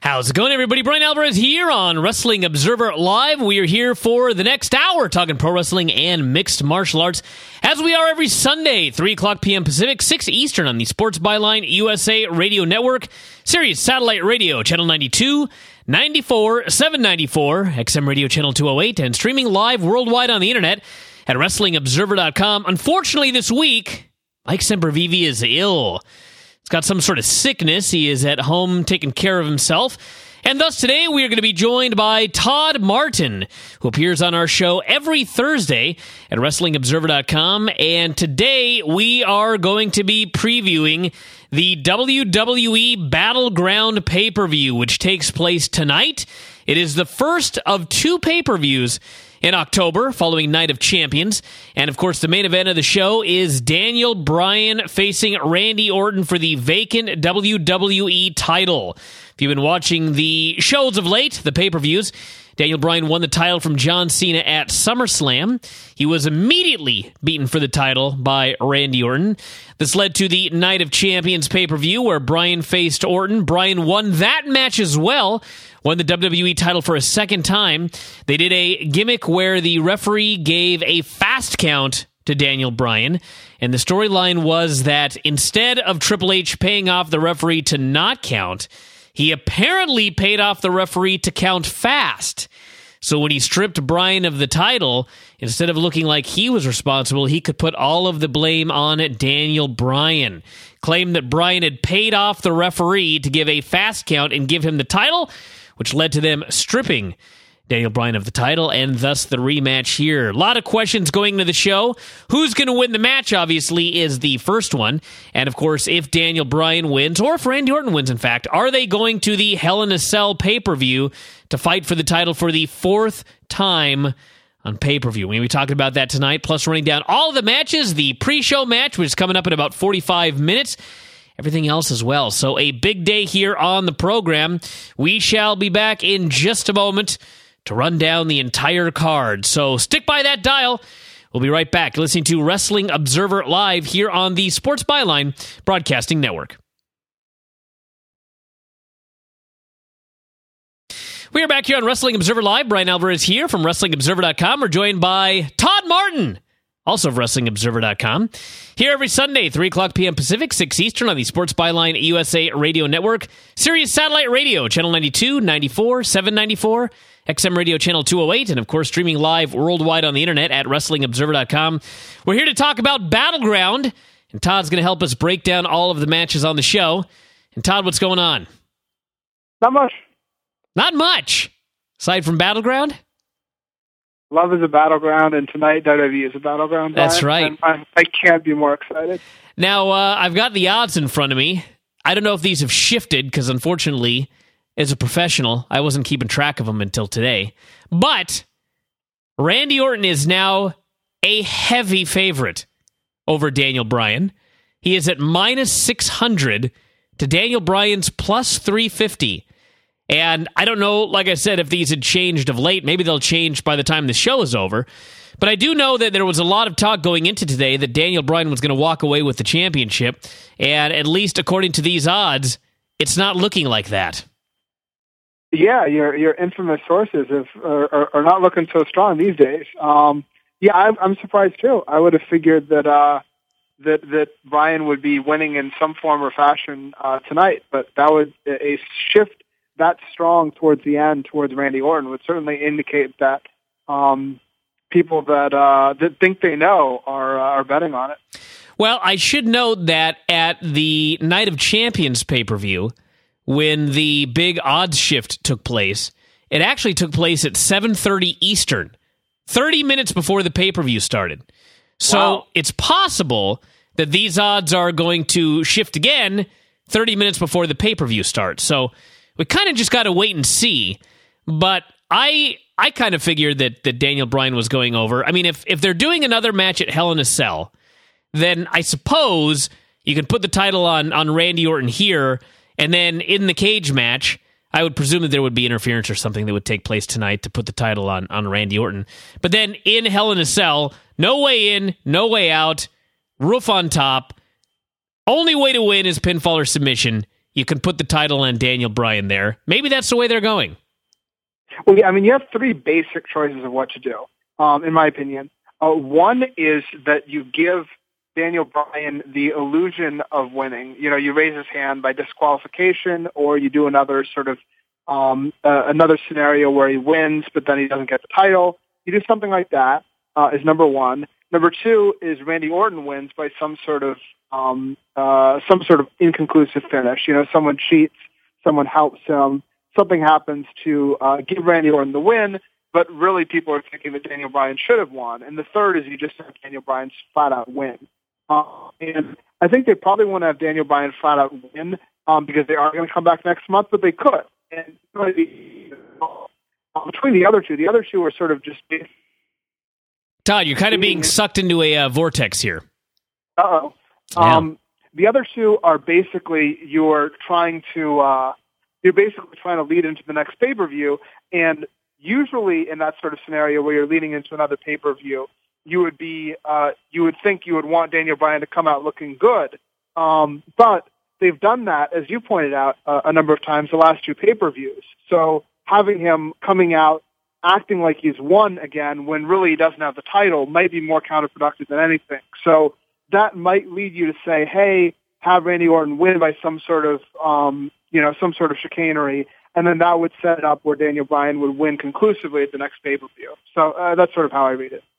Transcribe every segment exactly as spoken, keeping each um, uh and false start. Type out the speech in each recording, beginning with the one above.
How's it going, everybody? Brian Alvarez here on Wrestling Observer Live. We are here for the next hour talking pro wrestling and mixed martial arts, as we are every Sunday, three o'clock p.m. Pacific, six Eastern on the Sports Byline U S A Radio Network, Sirius Satellite Radio, Channel ninety-two, ninety-four, seven ninety-four, X M Radio Channel two oh eight, and streaming live worldwide on the internet at Wrestling Observer dot com. Unfortunately, this week, Mike Sempervive is ill. He's got some sort of sickness. He is at home taking care of himself. And thus today we are going to be joined by Todd Martin, who appears on our show every Thursday at Wrestling Observer dot com. And today we are going to be previewing the W W E Battleground pay-per-view, which takes place tonight. It is the first of two pay-per-views in October, following Night of Champions. And, of course, the main event of the show is Daniel Bryan facing Randy Orton for the vacant W W E title. If you've been watching the shows of late, the pay-per-views, Daniel Bryan won the title from John Cena at SummerSlam. He was immediately beaten for the title by Randy Orton. This led to the Night of Champions pay-per-view where Bryan faced Orton. Bryan won that match as well, won the W W E title for a second time. They did a gimmick where the referee gave a fast count to Daniel Bryan, and the storyline was that instead of Triple H paying off the referee to not count, he apparently paid off the referee to count fast. So when he stripped Bryan of the title, instead of looking like he was responsible, he could put all of the blame on Daniel Bryan. Claimed that Bryan had paid off the referee to give a fast count and give him the title, which led to them stripping Daniel Bryan of the title, and thus the rematch here. A lot of questions going into the show. Who's going to win the match, obviously, is the first one. And, of course, if Daniel Bryan wins, or if Randy Orton wins, in fact, are they going to the Hell in a Cell pay-per-view to fight for the title for the fourth time on pay-per-view? We're going to be talking about that tonight, plus running down all of the matches, the pre-show match, which is coming up in about forty-five minutes, everything else as well. So a big day here on the program. We shall be back in just a moment to run down the entire card. So stick by that dial. We'll be right back listening to Wrestling Observer Live here on the Sports Byline Broadcasting Network. We are back here on Wrestling Observer Live. Brian Alvarez here from Wrestling Observer dot com. We're joined by Todd Martin, also of Wrestling Observer dot com. Here every Sunday, three o'clock p.m. Pacific, six Eastern on the Sports Byline U S A Radio Network, Sirius Satellite Radio, Channel ninety-two, ninety-four, seven ninety-four, X M Radio Channel two oh eight, and of course streaming live worldwide on the internet at Wrestling Observer dot com. We're here to talk about Battleground, and Todd's going to help us break down all of the matches on the show. And Todd, what's going on? Not much. Not much. Aside from Battleground? Love is a battleground, and tonight W W E is a battleground. That's Brian, right. I, I can't be more excited. Now, uh, I've got the odds in front of me. I don't know if these have shifted, because unfortunately, as a professional, I wasn't keeping track of them until today. But Randy Orton is now a heavy favorite over Daniel Bryan. He is at minus six hundred to Daniel Bryan's plus three fifty. And I don't know, like I said, if these had changed of late. Maybe they'll change by the time the show is over. But I do know that there was a lot of talk going into today that Daniel Bryan was going to walk away with the championship. And at least according to these odds, it's not looking like that. Yeah, your your infamous sources have, are, are not looking so strong these days. Um, yeah, I'm, I'm surprised too. I would have figured that uh, that that Bryan would be winning in some form or fashion uh, tonight, but that would a shift that strong towards the end towards Randy Orton would certainly indicate that um, people that uh, that think they know are uh, are betting on it. Well, I should note that at the Night of Champions pay-per-view, when the big odds shift took place, it actually took place at seven thirty Eastern, thirty minutes before the pay-per-view started. So wow. It's possible that these odds are going to shift again thirty minutes before the pay-per-view starts. So we kind of just got to wait and see. But I I kind of figured that, that Daniel Bryan was going over. I mean, if, if they're doing another match at Hell in a Cell, then I suppose you can put the title on, on Randy Orton here, and then in the cage match, I would presume that there would be interference or something that would take place tonight to put the title on, on Randy Orton. But then in Hell in a Cell, no way in, no way out, roof on top. Only way to win is pinfall or submission you can put the title on Daniel Bryan there. Maybe that's the way they're going. Well, yeah, I mean, you have three basic choices of what to do, um, in my opinion. Uh, one is that you give Daniel Bryan the illusion of winning. You know, you raise his hand by disqualification, or you do another sort of um, uh, another scenario where he wins, but then he doesn't get the title. You do something like that. Uh, is number one. Number two is Randy Orton wins by some sort of um, uh, some sort of inconclusive finish. You know, someone cheats, someone helps him, something happens to uh, give Randy Orton the win, but really people are thinking that Daniel Bryan should have won. And the third is you just have Daniel Bryan flat out win. Uh, and I think they probably want to have Daniel Bryan flat out win um, because they are going to come back next month, but they could. And maybe, uh, between the other two, the other two are sort of just. Todd, you're kind of being sucked into a uh, vortex here. Uh-oh. Yeah. Um, the other two are basically you're trying to uh, you're basically trying to lead into the next pay-per-view, and usually in that sort of scenario where you're leading into another pay-per-view, you would be uh, you would think you would want Daniel Bryan to come out looking good, um, but they've done that, as you pointed out, uh, a number of times the last two pay-per-views. So having him coming out acting like he's won again when really he doesn't have the title might be more counterproductive than anything. So that might lead you to say, hey, have Randy Orton win by some sort of, um, you know, some sort of chicanery, and then that would set it up where Daniel Bryan would win conclusively at the next pay-per-view. So uh, that's sort of how I read it.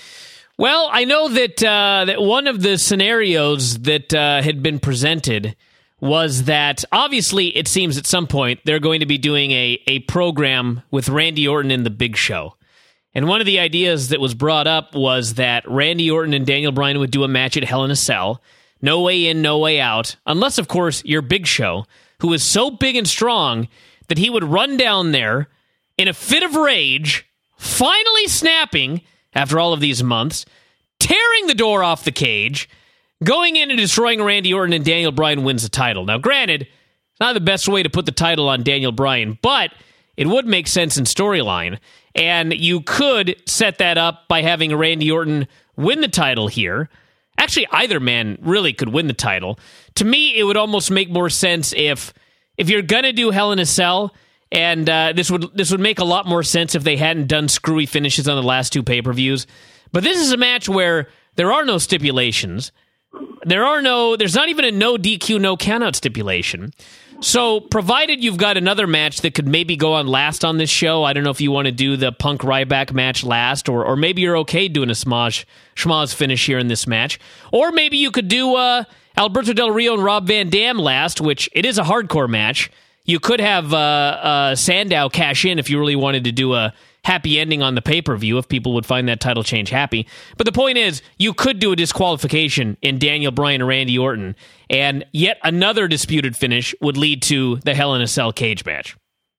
Well, I know that uh, that one of the scenarios that uh, had been presented was that obviously it seems at some point they're going to be doing a, a program with Randy Orton in the Big Show. And one of the ideas that was brought up was that Randy Orton and Daniel Bryan would do a match at Hell in a Cell. No way in, no way out. Unless, of course, you're Big Show, who is so big and strong that he would run down there in a fit of rage, finally snapping after all of these months, tearing the door off the cage, going in and destroying Randy Orton, and Daniel Bryan wins the title. Now, granted, it's not the best way to put the title on Daniel Bryan, but it would make sense in storyline. And you could set that up by having Randy Orton win the title here. Actually, either man really could win the title. To me, it would almost make more sense if if you're going to do Hell in a Cell, and uh, this would this would make a lot more sense if they hadn't done screwy finishes on the last two pay-per-views. But this is a match where there are no stipulations. There are no, there's not even a no D Q, no countout stipulation. So, provided you've got another match that could maybe go on last on this show, I don't know if you want to do the Punk Ryback match last, or or maybe you're okay doing a Schmaz, Schmaz finish here in this match. Or maybe you could do uh, Alberto Del Rio and Rob Van Dam last, which it is a hardcore match. You could have uh, uh, Sandow cash in if you really wanted to do a happy ending on the pay-per-view, if people would find that title change happy. But the point is, you could do a disqualification in Daniel Bryan and Randy Orton, and yet another disputed finish would lead to the Hell in a Cell cage match.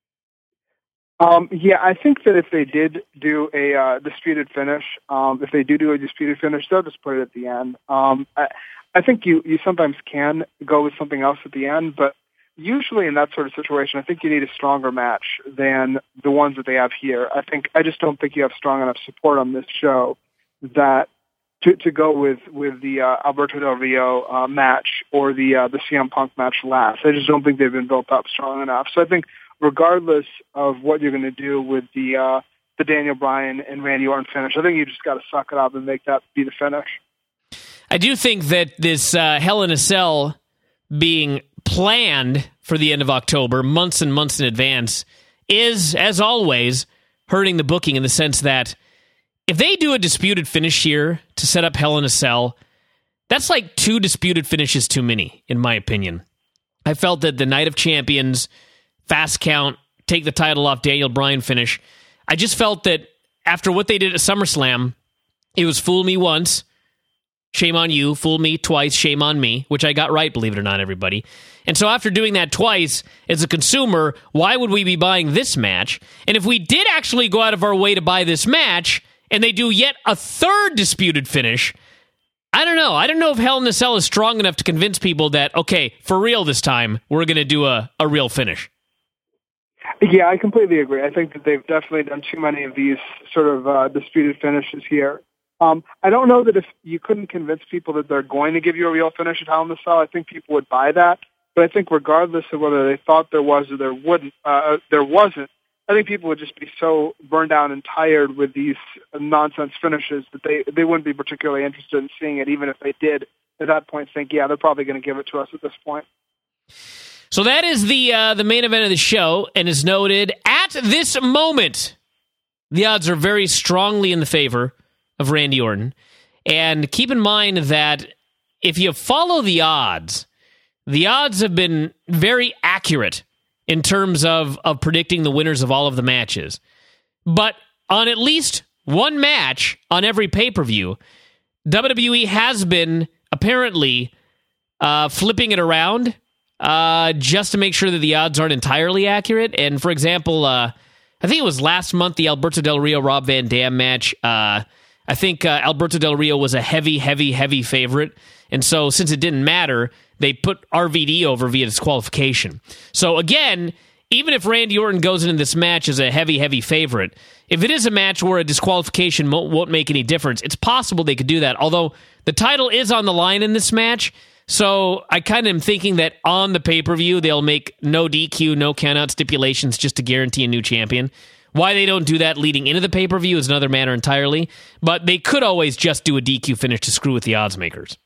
Um, yeah, I think that if they did do a uh, disputed finish, um, if they do do a disputed finish, they'll just put it at the end. Um, I, I think you, you sometimes can go with something else at the end, but usually in that sort of situation, I think you need a stronger match than the ones that they have here. I think I just don't think you have strong enough support on this show that to, to go with with the uh, Alberto Del Rio uh, match or the uh, the C M Punk match last. I just don't think they've been built up strong enough. So I think regardless of what you're going to do with the uh, the Daniel Bryan and Randy Orton finish, I think you just got to suck it up and make that be the finish. I do think that this uh, Hell in a Cell being planned for the end of October, months and months in advance, is, as always, hurting the booking in the sense that if they do a disputed finish here to set up Hell in a Cell, that's like two disputed finishes too many, in my opinion. I felt that the Night of Champions, fast count, take the title off Daniel Bryan finish, I just felt that after what they did at SummerSlam, it was fool me once, shame on you, fool me twice, shame on me, which I got right, believe it or not, everybody. And so after doing that twice, as a consumer, why would we be buying this match? And if we did actually go out of our way to buy this match, and they do yet a third disputed finish, I don't know. I don't know if Hell in a Cell is strong enough to convince people that, okay, for real this time, we're going to do a, a real finish. Yeah, I completely agree. I think that they've definitely done too many of these sort of uh, disputed finishes here. Um, I don't know that if you couldn't convince people that they're going to give you a real finish at Hell in a Cell, I think people would buy that. But I think regardless of whether they thought there was or there wouldn't, uh, there wasn't, I think people would just be so burned out and tired with these nonsense finishes that they, they wouldn't be particularly interested in seeing it, even if they did at that point think, yeah, they're probably going to give it to us at this point. So that is the uh, the main event of the show, and is noted at this moment, the odds are very strongly in the favor of Randy Orton. And keep in mind that if you follow the odds, the odds have been very accurate in terms of, of predicting the winners of all of the matches. But on at least one match on every pay-per-view, W W E has been apparently uh, flipping it around uh, just to make sure that the odds aren't entirely accurate. And for example, uh, I think it was last month, the Alberto Del Rio Rob Van Dam match. Uh, I think uh, Alberto Del Rio was a heavy, heavy, heavy favorite. And so since it didn't matter, they put R V D over via disqualification. So again, even if Randy Orton goes into this match as a heavy, heavy favorite, if it is a match where a disqualification won't make any difference, it's possible they could do that. Although the title is on the line in this match, so I kind of am thinking that on the pay-per-view, they'll make no D Q, no countout stipulations just to guarantee a new champion. Why they don't do that leading into the pay-per-view is another matter entirely, but they could always just do a D Q finish to screw with the odds makers.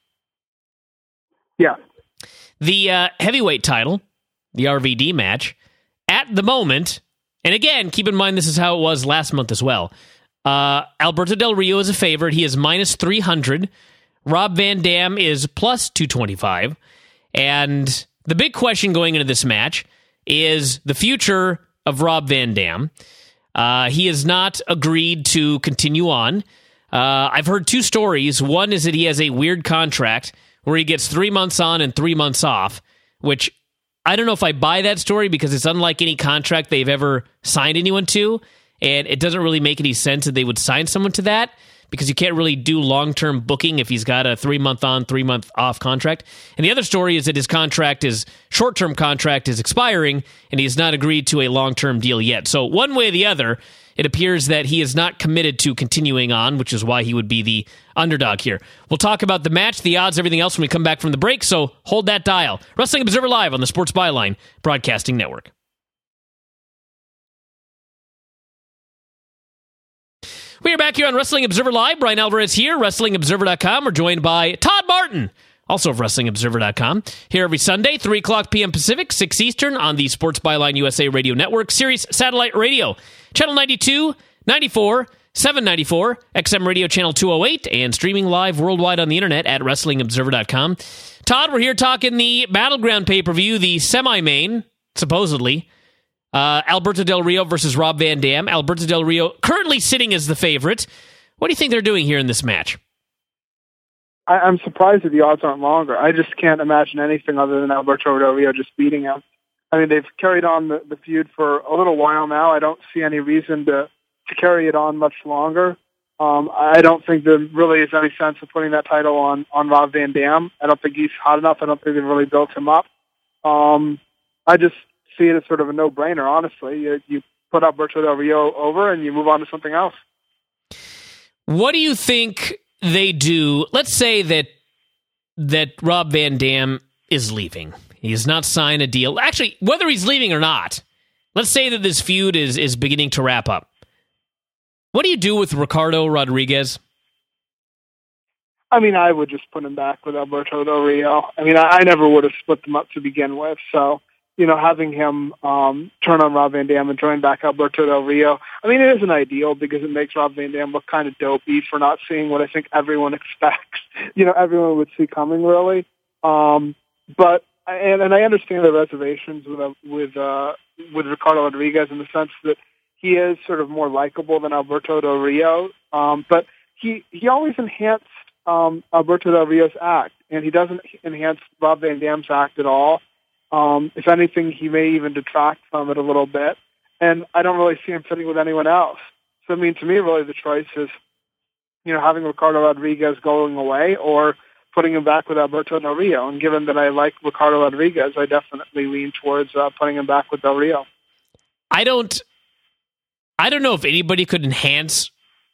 Yeah. The uh, heavyweight title, the R V D match, at the moment, and again, keep in mind this is how it was last month as well, uh, Alberto Del Rio is a favorite. He is minus three hundred. Rob Van Dam is plus two twenty-five. And the big question going into this match is the future of Rob Van Dam. Uh, he has not agreed to continue on. Uh, I've heard two stories. One is that he has a weird contract where he gets three months on and three months off, which I don't know if I buy that story because it's unlike any contract they've ever signed anyone to, and it doesn't really make any sense that they would sign someone to that because you can't really do long-term booking if he's got a three-month on, three-month off contract. And the other story is that his contract, his short-term contract is expiring, and he has not agreed to a long-term deal yet. So one way or the other, it appears that he is not committed to continuing on, which is why he would be the underdog here. We'll talk about the match, the odds, everything else when we come back from the break, so hold that dial. Wrestling Observer Live on the Sports Byline Broadcasting Network. We are back here on Wrestling Observer Live. Brian Alvarez here, Wrestling Observer dot com. We're joined by Todd Martin, also of Wrestling Observer dot com. Here every Sunday, three o'clock p.m. Pacific, six Eastern on the Sports Byline U S A Radio Network, Sirius Satellite Radio, Channel ninety-two, ninety-four, seven ninety-four, X M Radio Channel two oh eight, and streaming live worldwide on the internet at Wrestling Observer dot com. Todd, we're here talking the Battleground pay-per-view, the semi-main, supposedly, Uh, Alberto Del Rio versus Rob Van Dam. Alberto Del Rio currently sitting as the favorite. What do you think they're doing here in this match? I, I'm surprised that the odds aren't longer. I just can't imagine anything other than Alberto Del Rio just beating him. I mean, they've carried on the, the feud for a little while now. I don't see any reason to, to carry it on much longer. Um, I don't think there really is any sense of putting that title on, on Rob Van Dam. I don't think he's hot enough. I don't think they've really built him up. Um, I just see it as sort of a no-brainer, honestly. You, you put Alberto Del Rio over and you move on to something else. What do you think they do? Let's say that that Rob Van Dam is leaving. He has not signed a deal. Actually, whether he's leaving or not, let's say that this feud is, is beginning to wrap up. What do you do with Ricardo Rodriguez? I mean, I would just put him back with Alberto Del Rio. I mean, I, I never would have split them up to begin with, so you know, having him um, turn on Rob Van Dam and join back Alberto Del Rio, I mean, it isn't ideal because it makes Rob Van Dam look kind of dopey for not seeing what I think everyone expects. You know, everyone would see coming, really. Um, but and, and I understand the reservations with uh, with uh, with Ricardo Rodriguez in the sense that he is sort of more likable than Alberto Del Rio. Um, but he he always enhanced um, Alberto Del Rio's act, and he doesn't enhance Rob Van Dam's act at all. Um, if anything, he may even detract from it a little bit. And I don't really see him fitting with anyone else. So, I mean, to me, really the choice is, you know, having Ricardo Rodriguez going away or putting him back with Alberto Del Rio. And given that I like Ricardo Rodriguez, I definitely lean towards uh, putting him back with Del Rio. I don't, I don't know if anybody could enhance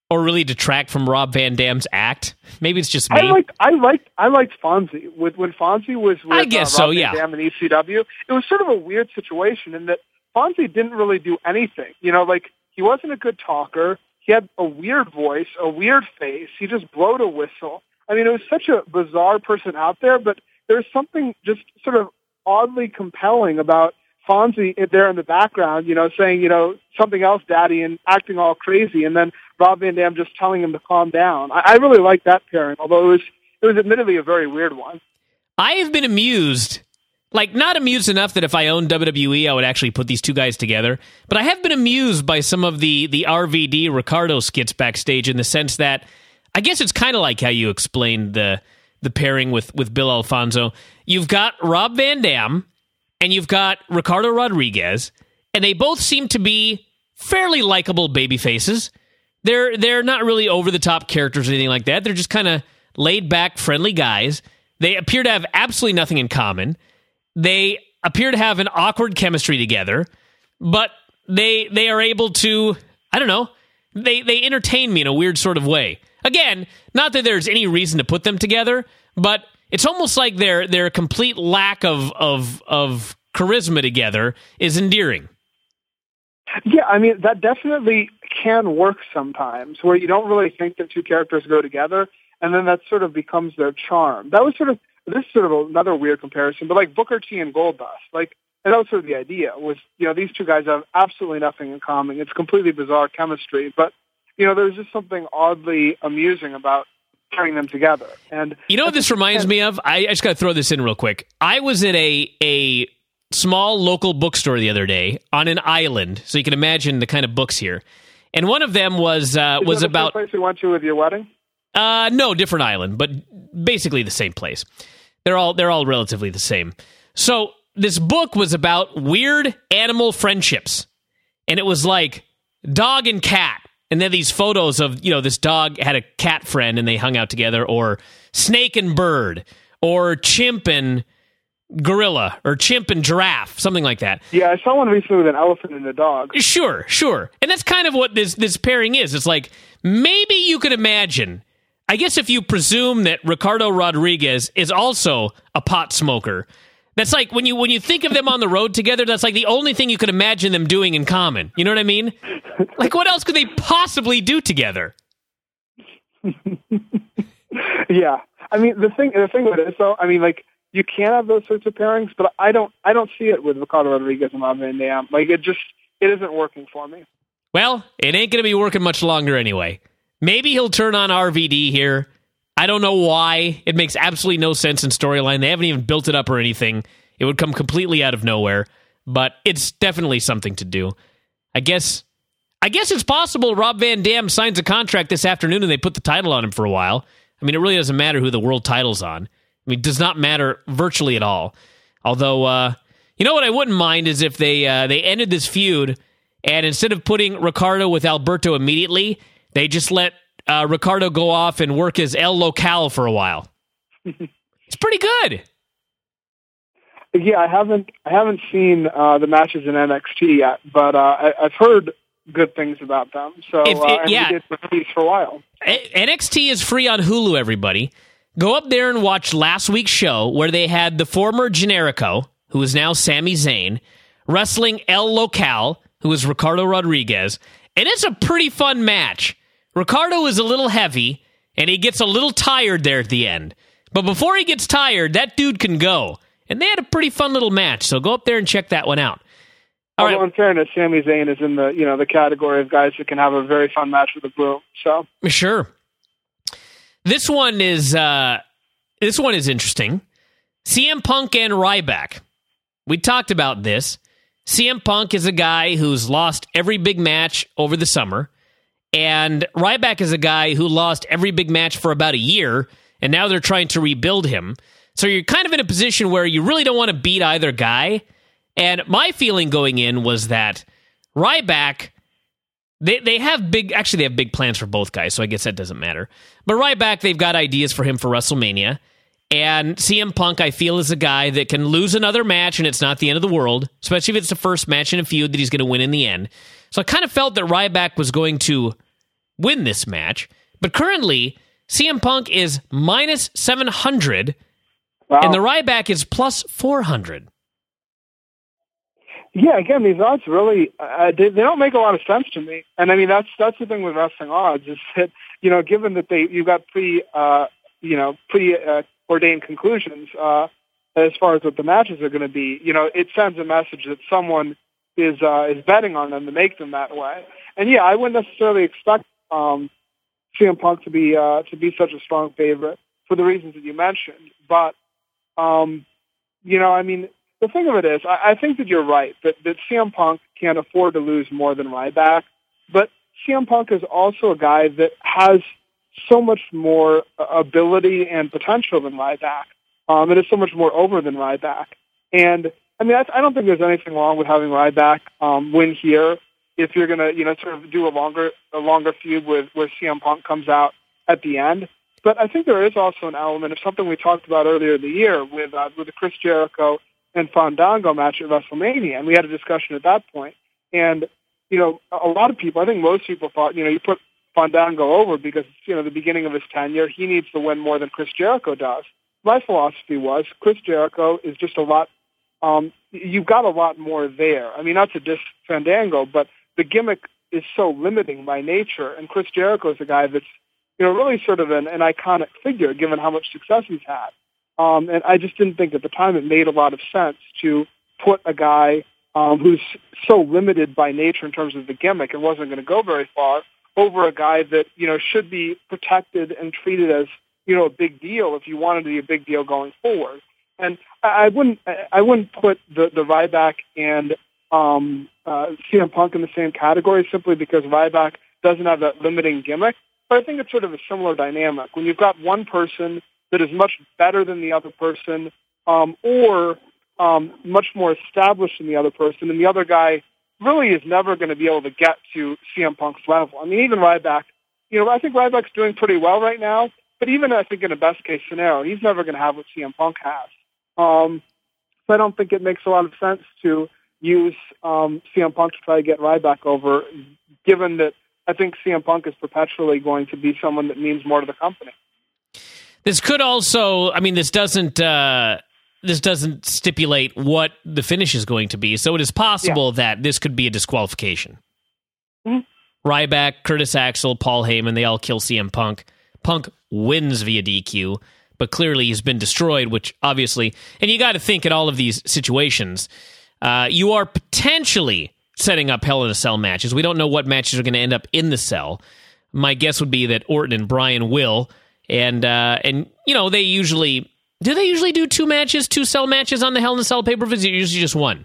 or really detract from Rob Van Dam's act. Maybe it's just me. I liked, I liked, I liked Fonzie. With, when Fonzie was with I guess uh, so, Rob Van yeah. Dam and E C W, it was sort of a weird situation in that Fonzie didn't really do anything. You know, like, he wasn't a good talker. He had a weird voice, a weird face. He just blowed a whistle. I mean, it was such a bizarre person out there, but there's something just sort of oddly compelling about Fonzie there in the background, you know, saying, you know, something else, Daddy, and acting all crazy, and then Rob Van Dam just telling him to calm down. I, I really like that pairing, although it was it was admittedly a very weird one. I have been amused, like not amused enough that if I owned W W E, I would actually put these two guys together, but I have been amused by some of the, the R V D Ricardo skits backstage in the sense that I guess it's kind of like how you explained the the pairing with, with Bill Alfonso. You've got Rob Van Dam, and you've got Ricardo Rodriguez, and they both seem to be fairly likable baby faces. They're they're not really over-the-top characters or anything like that. They're just kind of laid-back, friendly guys. They appear to have absolutely nothing in common. They appear to have an awkward chemistry together, but they they are able to, I don't know, they, they entertain me in a weird sort of way. Again, not that there's any reason to put them together, but it's almost like their their complete lack of of of charisma together is endearing. Yeah, I mean, that definitely can work sometimes, where you don't really think the two characters go together, and then that sort of becomes their charm. That was sort of, this is sort of another weird comparison, but like Booker T and Goldust, like, and that was sort of the idea, was, you know, these two guys have absolutely nothing in common. It's completely bizarre chemistry, but, you know, there's just something oddly amusing about pairing them together. And you know what this reminds me of? I, I just got to throw this in real quick. I was at a a small local bookstore the other day on an island, so you can imagine the kind of books here. And one of them was uh, was that the about same place we went to with your wedding. Uh, no, different island, but basically the same place. They're all they're all relatively the same. So this book was about weird animal friendships, and it was like dog and cat. And then these photos of, you know, this dog had a cat friend and they hung out together, or snake and bird, or chimp and gorilla, or chimp and giraffe, something like that. Yeah, I saw one recently with an elephant and a dog. Sure, sure. And that's kind of what this, this pairing is. It's like, maybe you could imagine, I guess if you presume that Ricardo Rodriguez is also a pot smoker, that's like, when you when you think of them on the road together, that's like the only thing you could imagine them doing in common. You know what I mean? Like, what else could they possibly do together? Yeah, I mean, the thing the thing with it is, though, I mean, like, you can have those sorts of pairings, but I don't I don't see it with Ricardo Rodriguez and Rob Van Dam. Like, it just it isn't working for me. Well, it ain't going to be working much longer anyway. Maybe he'll turn on R V D here. I don't know why. It makes absolutely no sense in storyline. They haven't even built it up or anything. It would come completely out of nowhere, but it's definitely something to do. I guess I guess it's possible Rob Van Dam signs a contract this afternoon and they put the title on him for a while. I mean, it really doesn't matter who the world title's on. I mean, it does not matter virtually at all. Although, uh, you know what I wouldn't mind is if they uh, they ended this feud, and instead of putting Ricardo with Alberto immediately, they just let uh, Ricardo go off and work as El Local for a while. It's pretty good. Yeah, I haven't I haven't seen uh, the matches in N X T yet, but uh, I, I've heard good things about them. So if, uh, it, and yeah. we did for these for a while. N X T is free on Hulu, everybody. Go up there and watch last week's show where they had the former Generico, who is now Sami Zayn, wrestling El Local, who is Ricardo Rodriguez, and it's a pretty fun match. Ricardo is a little heavy, and he gets a little tired there at the end. But before he gets tired, that dude can go. And they had a pretty fun little match, so go up there and check that one out. All Although, right. in fairness, Sami Zayn is in the you know the category of guys that can have a very fun match with a broom. So Sure. This one is uh, this one is interesting. C M Punk and Ryback. We talked about this. C M Punk is a guy who's lost every big match over the summer, and Ryback is a guy who lost every big match for about a year, and now they're trying to rebuild him. So you're kind of in a position where you really don't want to beat either guy. And my feeling going in was that Ryback, they they have big, actually they have big plans for both guys, so I guess that doesn't matter. But Ryback, they've got ideas for him for WrestleMania. And C M Punk, I feel, is a guy that can lose another match and it's not the end of the world, especially if it's the first match in a feud that he's going to win in the end. So I kind of felt that Ryback was going to win this match. But currently, C M Punk is minus seven hundred, wow. and the Ryback is plus four hundred. Yeah, again, these odds really, uh, they, they don't make a lot of sense to me. And I mean, that's that's the thing with wrestling odds is that, you know, given that they you've got pre, uh, you know, pre-ordained uh, conclusions uh, as far as what the matches are going to be, you know, it sends a message that someone is uh, is betting on them to make them that way. And yeah, I wouldn't necessarily expect um, C M Punk to be uh, to be such a strong favorite for the reasons that you mentioned. But um, you know, I mean, the thing of it is, I, I think that you're right that, that C M Punk can't afford to lose more than Ryback. But C M Punk is also a guy that has so much more ability and potential than Ryback. Um, it is so much more over than Ryback. And I mean, I, I don't think there's anything wrong with having Ryback um, win here if you're going to, you know, sort of do a longer a longer feud with where C M Punk comes out at the end. But I think there is also an element of something we talked about earlier in the year with uh, with the Chris Jericho and Fandango match at WrestleMania, and we had a discussion at that point. And you know, a lot of people, I think most people thought, you know, you put Fandango over because it's, you know, the beginning of his tenure. He needs to win more than Chris Jericho does. My philosophy was Chris Jericho is just a lot. Um, you've got a lot more there. I mean, not to diss Fandango, but the gimmick is so limiting by nature. And Chris Jericho is a guy that's, you know, really sort of an, an iconic figure given how much success he's had. Um, and I just didn't think at the time it made a lot of sense to put a guy um, who's so limited by nature in terms of the gimmick and wasn't going to go very far over a guy that, you know, should be protected and treated as, you know, a big deal if you wanted to be a big deal going forward. And I wouldn't, I wouldn't put the, the Ryback and um, uh, C M Punk in the same category simply because Ryback doesn't have that limiting gimmick. But I think it's sort of a similar dynamic. When you've got one person that is much better than the other person, um, or um, much more established than the other person, and the other guy really is never going to be able to get to C M Punk's level. I mean, even Ryback, you know, I think Ryback's doing pretty well right now, but even I think in a best-case scenario, he's never going to have what C M Punk has. Um, so I don't think it makes a lot of sense to use um, C M Punk to try to get Ryback over, given that I think C M Punk is perpetually going to be someone that means more to the company. This could also, I mean, this doesn't uh, this doesn't stipulate what the finish is going to be, so it is possible yeah. that this could be a disqualification. Mm-hmm. Ryback, Curtis Axel, Paul Heyman, they all kill C M Punk. Punk wins via D Q, but clearly he's been destroyed, which obviously, and you got to think in all of these situations, uh, you are potentially setting up Hell in a Cell matches. We don't know what matches are going to end up in the cell. My guess would be that Orton and Bryan will. And, uh, and you know, they usually... Do they usually do two matches, two cell matches on the Hell in a Cell pay-per-view? Is it usually just one?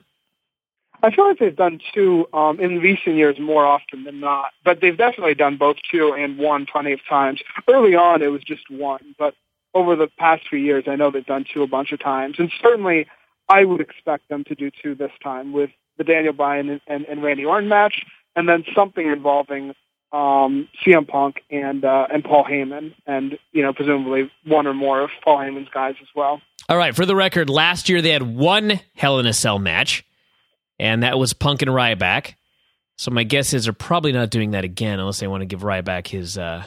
I feel like they've done two um, in recent years more often than not. But they've definitely done both two and one plenty of times. Early on, it was just one. But over the past few years, I know they've done two a bunch of times. And certainly, I would expect them to do two this time with the Daniel Bryan and, and, and Randy Orton match, and then something involving um, C M Punk and uh, and Paul Heyman, and you know presumably one or more of Paul Heyman's guys as well. All right, for the record, last year they had one Hell in a Cell match, and that was Punk and Ryback. So my guess is they're probably not doing that again unless they want to give Ryback his uh,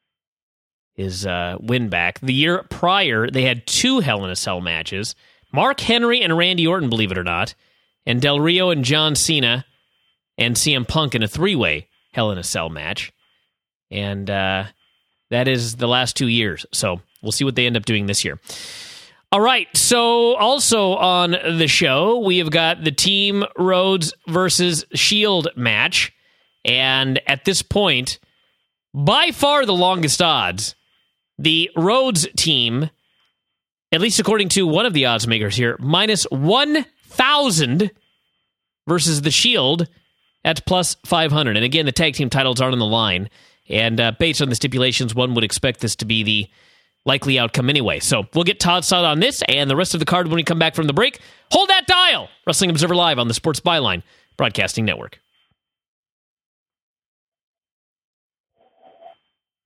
his uh, win back. The year prior, they had two Hell in a Cell matches: Mark Henry and Randy Orton, believe it or not, and Del Rio and John Cena and C M Punk in a three-way Hell in a Cell match. And uh, that is the last two years. So we'll see what they end up doing this year. All right, so also on the show, we have got the Team Rhodes versus Shield match. And at this point, by far the longest odds, the Rhodes team, at least according to one of the odds makers here, minus one thousand versus the Shield at plus five hundred. And again, the tag team titles aren't on the line. And uh, based on the stipulations, one would expect this to be the likely outcome anyway. So we'll get Todd's thought on this and the rest of the card when we come back from the break. Hold that dial! Wrestling Observer Live on the Sports Byline Broadcasting Network.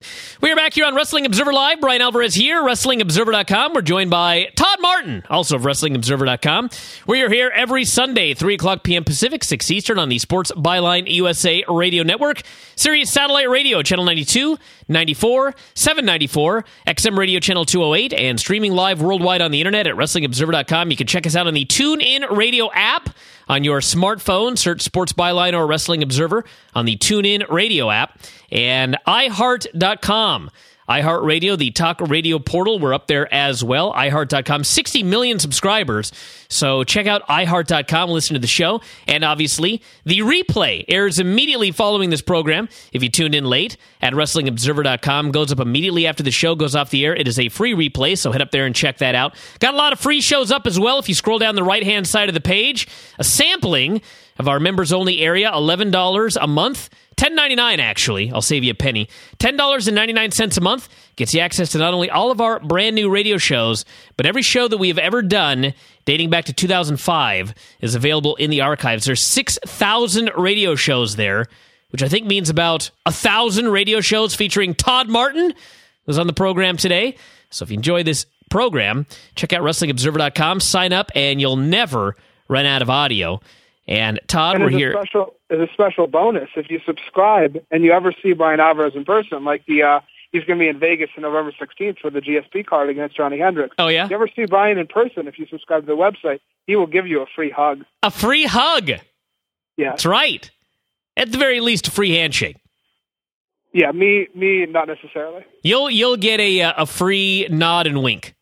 We are back here on Wrestling Observer Live. Brian Alvarez here, Wrestling Observer dot com. We're joined by Todd Martin, also of Wrestling Observer dot com. We are here every Sunday, three o'clock p.m. Pacific, six Eastern on the Sports Byline U S A Radio Network, Sirius Satellite Radio, Channel ninety-two, ninety-four, seven ninety-four, X M Radio Channel two oh eight, and streaming live worldwide on the internet at Wrestling Observer dot com. You can check us out on the TuneIn Radio app on your smartphone. Search Sports Byline or Wrestling Observer on the TuneIn Radio app. And i heart dot com. iHeartRadio, the talk radio portal, we're up there as well. i heart dot com, sixty million subscribers. So check out i heart dot com, listen to the show. And obviously, the replay airs immediately following this program. If you tuned in late at Wrestling Observer dot com, goes up immediately after the show goes off the air. It is a free replay, so head up there and check that out. Got a lot of free shows up as well. If you scroll down the right-hand side of the page, a sampling of our members-only area, eleven dollars a month. ten ninety-nine actually. I'll save you a penny. ten dollars and ninety-nine cents a month gets you access to not only all of our brand new radio shows, but every show that we have ever done dating back to two thousand five is available in the archives. There's six thousand radio shows there, which I think means about one thousand radio shows featuring Todd Martin, who's on the program today. So if you enjoy this program, check out Wrestling Observer dot com, sign up, and you'll never run out of audio. And Todd, and we're as here. A special, as a special bonus, if you subscribe and you ever see Brian Alvarez in person, like the uh, he's going to be in Vegas on November sixteenth for the G S P card against Johnny Hendricks. Oh, yeah? If you ever see Brian in person, if you subscribe to the website, he will give you a free hug. A free hug? Yeah. That's right. At the very least, a free handshake. Yeah, me, me, not necessarily. You'll you'll get a a free nod and wink.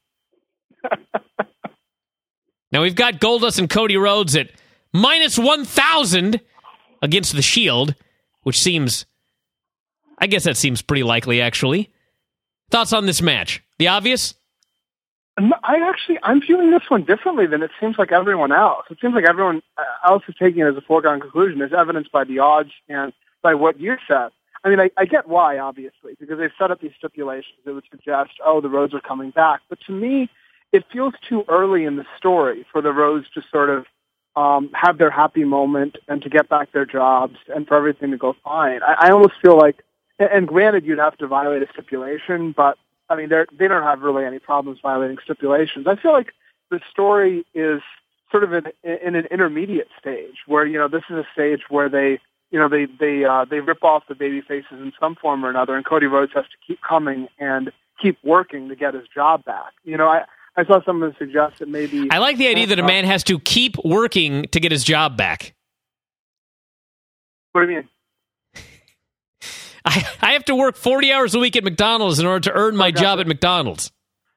Now we've got Goldust and Cody Rhodes at minus one thousand against the Shield, which seems, I guess that seems pretty likely, actually. Thoughts on this match? The obvious? I actually, I'm viewing this one differently than it seems like everyone else. It seems like everyone else is taking it as a foregone conclusion, as evidenced by the odds and by what you said. I mean, I, I get why, obviously, because they've set up these stipulations that would suggest, oh, the Rhodes are coming back. But to me, it feels too early in the story for the Rhodes to sort of Um, have their happy moment and to get back their jobs and for everything to go fine. I, I almost feel like, and granted you'd have to violate a stipulation, but I mean, they're, they don't have really any problems violating stipulations. I feel like the story is sort of in, in an intermediate stage where, you know, this is a stage where they, you know, they, they, uh, they rip off the baby faces in some form or another, and Cody Rhodes has to keep coming and keep working to get his job back. You know, I, I saw someone suggest that maybe... I like the idea that a man has to keep working to get his job back. What do you mean? I, I have to work forty hours a week at McDonald's in order to earn my job at McDonald's.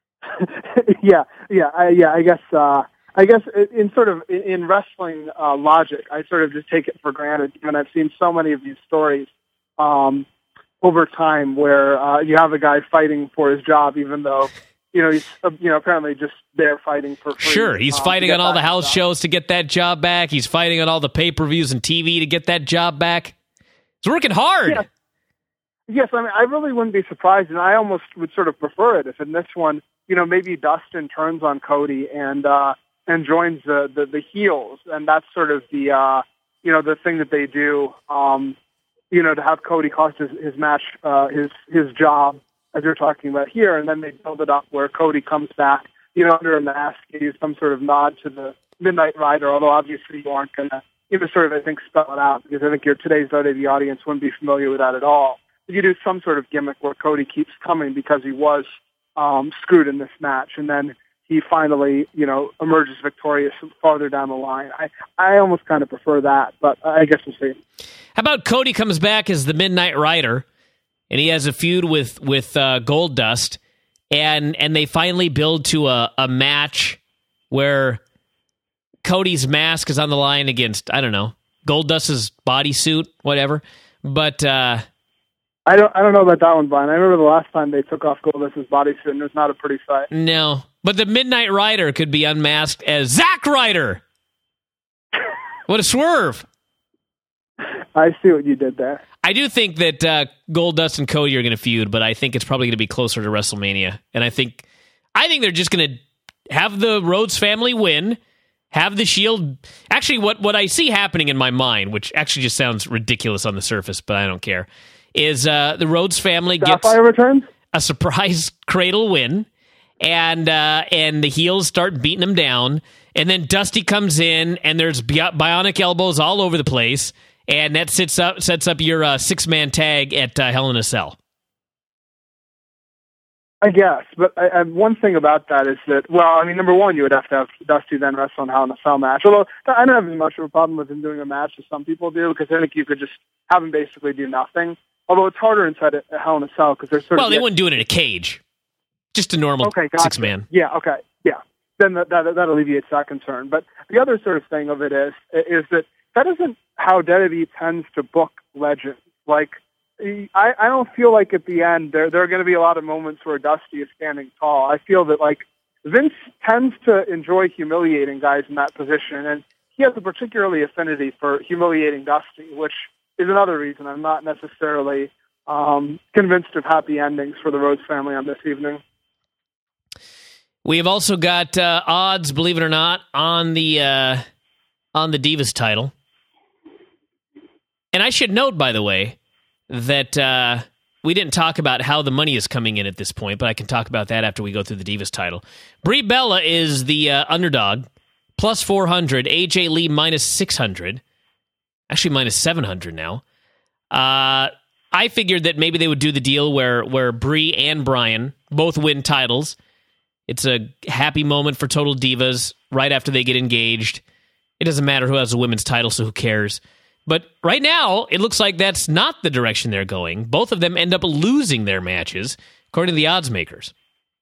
yeah, yeah, I, yeah. I guess, uh, I guess in sort of in wrestling uh, logic, I sort of just take it for granted. And I've seen so many of these stories um, over time where uh, you have a guy fighting for his job, even though... You know, he's uh, you know apparently just there fighting for free. Sure, he's um, fighting on all the house job. shows to get that job back. He's fighting on all the pay-per-views and T V to get that job back. He's working hard. Yeah. Yes, I mean, I really wouldn't be surprised, and I almost would sort of prefer it if in this one, you know, maybe Dustin turns on Cody and uh, and joins the, the the heels, and that's sort of the uh, you know the thing that they do. Um, you know, to have Cody cost his, his match, uh, his his job, as you're talking about here, and then they build it up where Cody comes back, you know, under a mask, use some sort of nod to the Midnight Rider, although obviously you aren't going to, you know, sort of, I think, spell it out, because I think your today's O W audience wouldn't be familiar with that at all. But you do some sort of gimmick where Cody keeps coming because he was um, screwed in this match, and then he finally, you know, emerges victorious farther down the line. I, I almost kind of prefer that, but I guess we'll see. How about Cody comes back as the Midnight Rider? And he has a feud with with uh, Goldust, and and they finally build to a, a match where Cody's mask is on the line against, I don't know, Goldust's bodysuit, whatever. But uh, I don't I don't know about that one, Brian. I remember the last time they took off Goldust's bodysuit, and it was not a pretty sight. No, but the Midnight Rider could be unmasked as Zack Ryder. What a swerve! I see what you did there. I do think that uh, Goldust and Cody are going to feud, but I think it's probably going to be closer to WrestleMania. And I think, I think they're just going to have the Rhodes family win, have the Shield. Actually, what what I see happening in my mind, which actually just sounds ridiculous on the surface, but I don't care, is uh, the Rhodes family gets Sapphire returns? a surprise cradle win, and uh, and the heels start beating them down, and then Dusty comes in, and there's bi- bionic elbows all over the place, and that sets up sets up your uh, six man tag at uh, Hell in a Cell. I guess, but I, I, one thing about that is that, well, I mean, number one, you would have to have Dusty then wrestle in Hell in a Cell match. Although I don't have as much of a problem with him doing a match as some people do, because I think you could just have him basically do nothing. Although it's harder inside a Hell in a Cell because there's sort well, of they wouldn't do it in a cage, just a normal okay, gotcha. six man. Yeah, okay, yeah. Then that, that that alleviates that concern. But the other sort of thing of it is is that that isn't how W W E tends to book legends. Like, I, I don't feel like at the end there there are going to be a lot of moments where Dusty is standing tall. I feel that like Vince tends to enjoy humiliating guys in that position, and he has a particularly affinity for humiliating Dusty, which is another reason I'm not necessarily um, convinced of happy endings for the Rhodes family on this evening. We have also got uh, odds, believe it or not, on the uh, on the Divas title. And I should note, by the way, that uh, we didn't talk about how the money is coming in at this point, but I can talk about that after we go through the Divas title. Brie Bella is the uh, underdog, plus four hundred. A J Lee minus six hundred. Actually, minus seven hundred now. Uh, I figured that maybe they would do the deal where, where Brie and Bryan both win titles. It's a happy moment for Total Divas right after they get engaged. It doesn't matter who has a women's title, so who cares? But right now, it looks like that's not the direction they're going. Both of them end up losing their matches, according to the odds makers.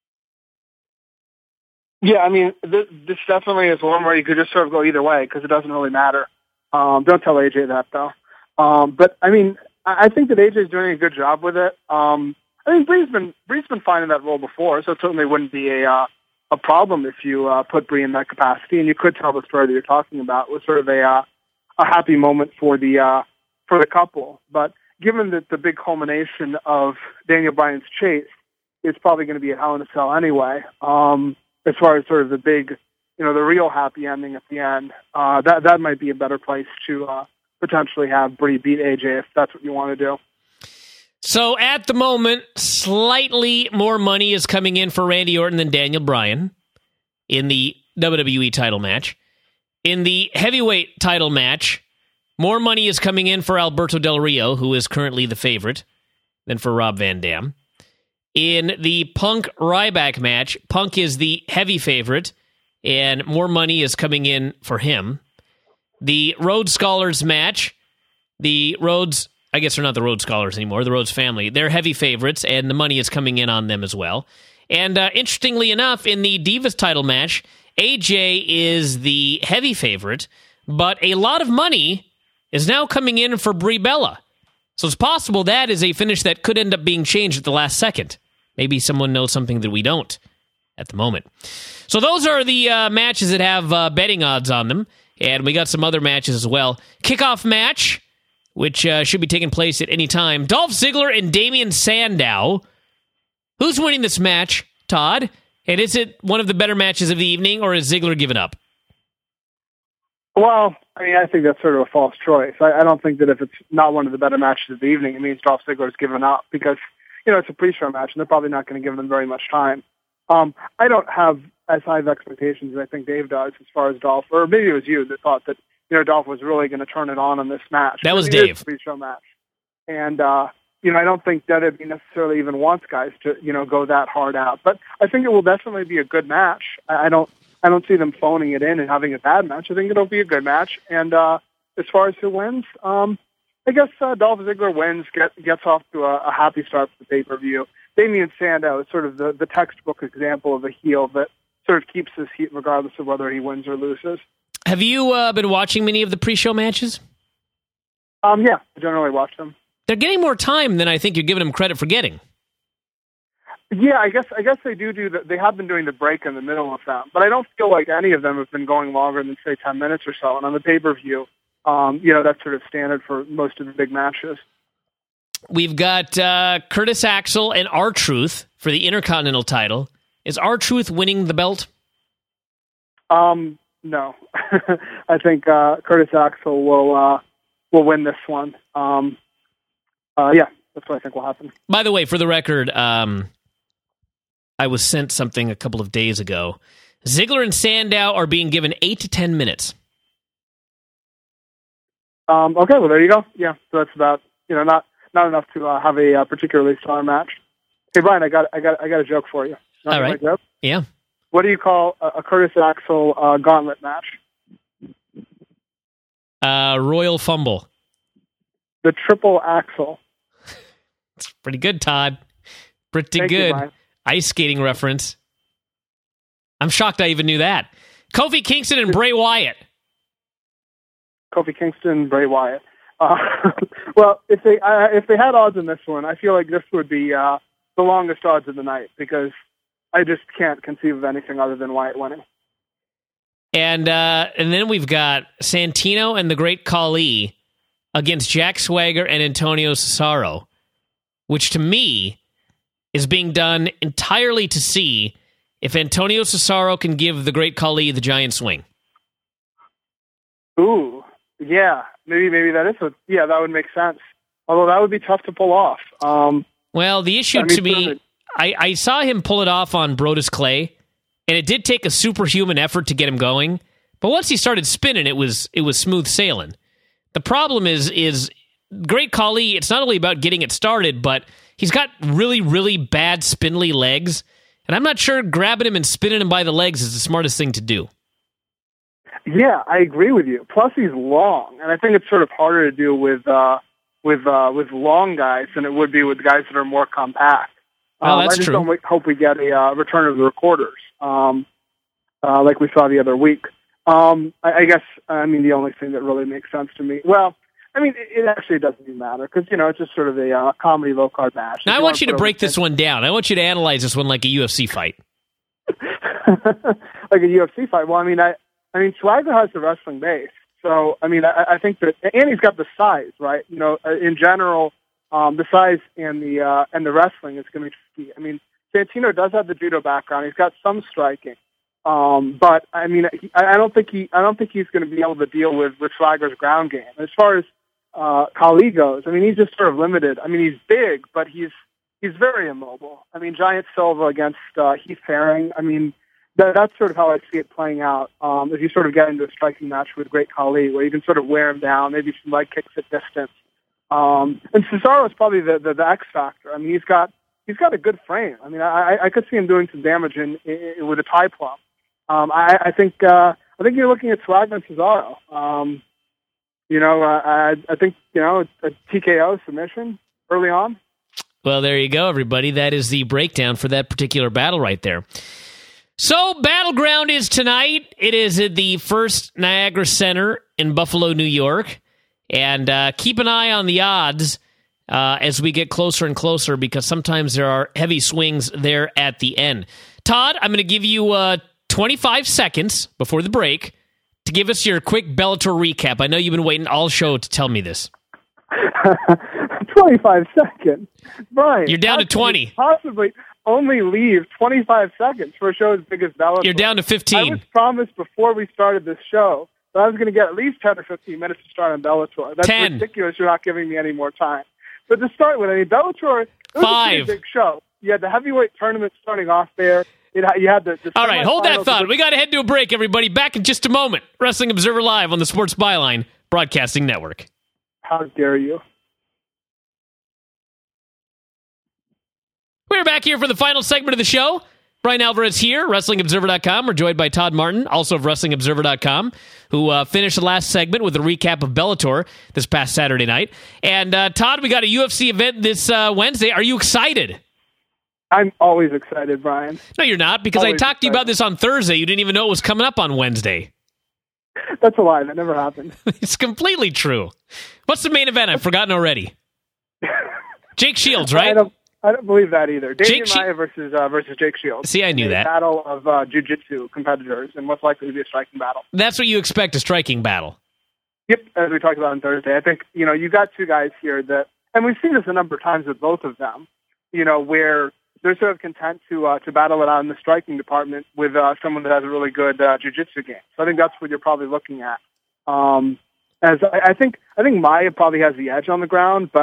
Yeah, I mean, this, this definitely is one where you could just sort of go either way because it doesn't really matter. Um, don't tell A J that, though. Um, but, I mean, I think that A J is doing a good job with it. Um, I mean, Brie's been, Brie's been fine in that role before, so it certainly wouldn't be a uh, a problem if you uh, put Brie in that capacity. And you could tell the story that you're talking about was sort of a uh, a happy moment for the uh, for the couple. But given that the big culmination of Daniel Bryan's chase is probably going to be at Hell in a Cell anyway, um, as far as sort of the big, you know, the real happy ending at the end, uh, that that might be a better place to uh, potentially have Brie beat A J if that's what you want to do. So at the moment, slightly more money is coming in for Randy Orton than Daniel Bryan in the W W E title match. In the heavyweight title match, more money is coming in for Alberto Del Rio, who is currently the favorite, than for Rob Van Dam. In the Punk Ryback match, Punk is the heavy favorite, and more money is coming in for him. The Rhodes Scholars match, the Rhodes... I guess they're not the Rhodes Scholars anymore, the Rhodes family. They're heavy favorites, and the money is coming in on them as well. And uh, interestingly enough, in the Divas title match, A J is the heavy favorite, but a lot of money is now coming in for Brie Bella. So it's possible that is a finish that could end up being changed at the last second. Maybe someone knows something that we don't at the moment. So those are the uh, matches that have uh, betting odds on them, and we got some other matches as well. Kickoff match, which uh, should be taking place at any time. Dolph Ziggler and Damien Sandow. Who's winning this match, Todd? And is it one of the better matches of the evening, or is Ziggler giving up? Well, I mean, I think that's sort of a false choice. I, I don't think that if it's not one of the better matches of the evening, it means Dolph Ziggler's given up because, you know, it's a pre-show match, and they're probably not going to give them very much time. Um, I don't have as high of expectations as I think Dave does as far as Dolph, or maybe it was you that thought that, you know, Dolph was really going to turn it on on this match. That was it Dave. Is a pre-show match. And, uh, you know, I don't think W W E necessarily even wants guys to, you know, go that hard out. But I think it will definitely be a good match. I, I don't I don't see them phoning it in and having a bad match. I think it'll be a good match. And uh, as far as who wins, um, I guess uh, Dolph Ziggler wins, get, gets off to a, a happy start for the pay-per-view. Damien Sandow is sort of the, the textbook example of a heel that sort of keeps his heat regardless of whether he wins or loses. Have you uh, been watching many of the pre-show matches? Um, yeah, I generally watch them. They're getting more time than I think you're giving them credit for getting. Yeah, I guess I guess they do do that. They have been doing the break in the middle of them, but I don't feel like any of them have been going longer than say ten minutes or so. And on the pay-per-view, um, you know, that's sort of standard for most of the big matches. We've got uh, Curtis Axel and R-Truth for the Intercontinental title. Is R-Truth winning the belt? Um. No, I think uh, Curtis Axel will uh, will win this one. Um, uh, yeah, That's what I think will happen. By the way, for the record, um, I was sent something a couple of days ago. Ziggler and Sandow are being given eight to ten minutes. Um, okay, well, there you go. Yeah, so that's about, you know, not not enough to uh, have a uh, particularly strong match. Hey, Brian, I got I got I got a joke for you. Not All right. joke? Yeah. What do you call a, a Curtis Axel uh, gauntlet match? Uh, Royal Fumble. The triple axel. It's pretty good, Todd. Pretty Thank good. You, Ice skating reference. I'm shocked I even knew that. Kofi Kingston and Bray Wyatt. Kofi Kingston, Bray Wyatt. Uh, well, if they uh, if they had odds in this one, I feel like this would be uh, the longest odds of the night because I just can't conceive of anything other than Wyatt winning. And uh, and then we've got Santino and the Great Khali against Jack Swagger and Antonio Cesaro, which to me is being done entirely to see if Antonio Cesaro can give the Great Khali the giant swing. Ooh, yeah, maybe maybe that is what. Yeah, that would make sense. Although that would be tough to pull off. Um, well, the issue I mean, to me, I, I saw him pull it off on Brodus Clay, and it did take a superhuman effort to get him going. But once he started spinning, it was it was smooth sailing. The problem is is Great Khali. It's not only about getting it started, but he's got really really bad spindly legs, and I'm not sure grabbing him and spinning him by the legs is the smartest thing to do. Yeah, I agree with you. Plus, he's long, and I think it's sort of harder to do with uh, with uh, with long guys than it would be with guys that are more compact. Oh, um, that's I just true. don't hope we get a uh, return of the recorders, um, uh, like we saw the other week. Um, I, I guess I mean the only thing that really makes sense to me. Well, I mean it, it actually doesn't even matter because you know it's just sort of a uh, comedy low card match. Now, I you want you to put break over- this one down. I want you to analyze this one like a U F C fight. Like a U F C fight. Well, I mean I. I mean, Swagger has the wrestling base, so I mean, I, I think that, and he's got the size, right? You know, in general, um, the size and the uh, and the wrestling is going to be key. I mean, Santino does have the judo background; he's got some striking, um, but I mean, he, I don't think he, I don't think he's going to be able to deal with, with Swagger's ground game. As far as uh, Khali goes, I mean, he's just sort of limited. I mean, he's big, but he's he's very immobile. I mean, Giant Silva against uh, Heath Herring. I mean. That, that's sort of how I see it playing out. Um, if you sort of get into a striking match with Great Khali, where you can sort of wear him down, maybe some leg kicks at distance. Um, and Cesaro is probably the, the, the X factor. I mean, he's got he's got a good frame. I mean, I, I could see him doing some damage in, in with a tie plum. Um, I, I think uh, I think you're looking at Swagger and Cesaro. Um, you know, uh, I, I think you know a T K O submission early on. Well, there you go, everybody. That is the breakdown for that particular battle right there. So, Battleground is tonight. It is at the First Niagara Center in Buffalo, New York. And uh, keep an eye on the odds uh, as we get closer and closer because sometimes there are heavy swings there at the end. Todd, I'm going to give you uh, twenty-five seconds before the break to give us your quick Bellator recap. I know you've been waiting all show to tell me this. twenty-five seconds. Brian. You're down to twenty. Possibly only leave twenty-five seconds for a show as big as Bellator. You're down to fifteen. I was promised before we started this show that I was going to get at least ten or fifteen minutes to start on Bellator. That's ten. ridiculous. You're not giving me any more time. But to start with, I mean, Bellator, it was Five. a pretty big show. You had the heavyweight tournament starting off there. It, you had the, the All right, hold that semifinals thought. of the- We got to head to a break, everybody. Back in just a moment. Wrestling Observer Live on the Sports Byline Broadcasting Network. How dare you? We're back here for the final segment of the show. Brian Alvarez here, Wrestling Observer dot com. We're joined by Todd Martin, also of Wrestling Observer dot com, who uh, finished the last segment with a recap of Bellator this past Saturday night. And uh, Todd, we got a U F C event this uh, Wednesday. Are you excited? I'm always excited, Brian. No, you're not, because Always I talked to you about excited. this on Thursday. You didn't even know it was coming up on Wednesday. That's a lie. That never happened. It's completely true. What's the main event? I've forgotten already. Jake Shields, right? I don't. I don't believe that either. Damian Jake Maia versus uh, versus Jake Shields. See, I knew a that. Battle of uh, jiu-jitsu competitors, and what's likely to be a striking battle. That's what you expect, a striking battle. Yep, as we talked about on Thursday. I think you know you got two guys here that, and we've seen this a number of times with both of them. You know where they're sort of content to uh, to battle it out in the striking department with uh, someone that has a really good uh, jiu-jitsu game. So I think that's what you're probably looking at. Um, as I, I think I think Maia probably has the edge on the ground, but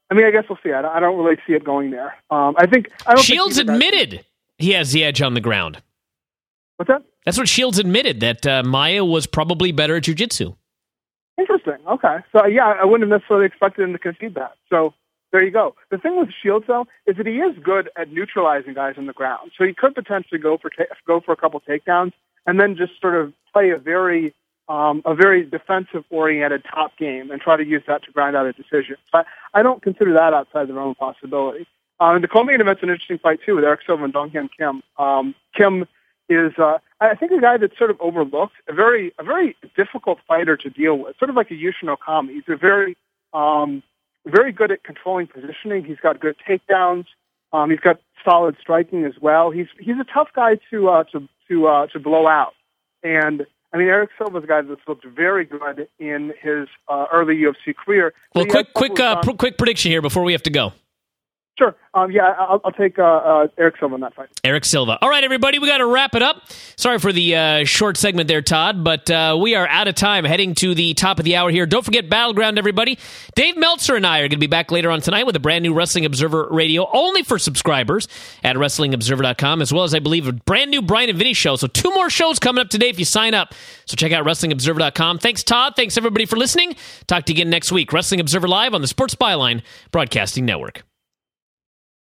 I mean, I guess we'll see. I don't, I don't really see it going there. Um, I think I don't Shields think admitted he has the edge on the ground. What's that? That's what Shields admitted, that uh, Maia was probably better at jiu-jitsu. Interesting. Okay. So, yeah, I wouldn't have necessarily expected him to concede that. So, there you go. The thing with Shields, though, is that he is good at neutralizing guys on the ground. So he could potentially go for ta- go for a couple takedowns and then just sort of play a very um, a very defensive-oriented top game and try to use that to grind out a decision. But I don't consider that outside the realm of possibility. Uh, the co-main event's an interesting fight, too, with Eric Silva and Dong Hyun Kim. Um, Kim is, uh, I think, a guy that's sort of overlooked, a very a very difficult fighter to deal with, sort of like a Yushin Okami. He's a very... Um, very good at controlling positioning. He's got good takedowns. Um, he's got solid striking as well. He's he's a tough guy to uh, to to uh, to blow out. And I mean, Eric Silva's a guy that's looked very good in his uh, early U F C career. Well, quick quick uh, pr- quick prediction here before we have to go. Sure. Um, yeah, I'll, I'll take uh, uh, Eric Silva in that fight. Eric Silva. All right, everybody, we got to wrap it up. Sorry for the uh, short segment there, Todd, but uh, we are out of time heading to the top of the hour here. Don't forget Battleground, everybody. Dave Meltzer and I are going to be back later on tonight with a brand new Wrestling Observer Radio, only for subscribers at Wrestling Observer dot com, as well as, I believe, a brand new Brian and Vinny show. So two more shows coming up today if you sign up. So check out Wrestling Observer dot com. Thanks, Todd. Thanks, everybody, for listening. Talk to you again next week. Wrestling Observer Live on the Sports Byline Broadcasting Network.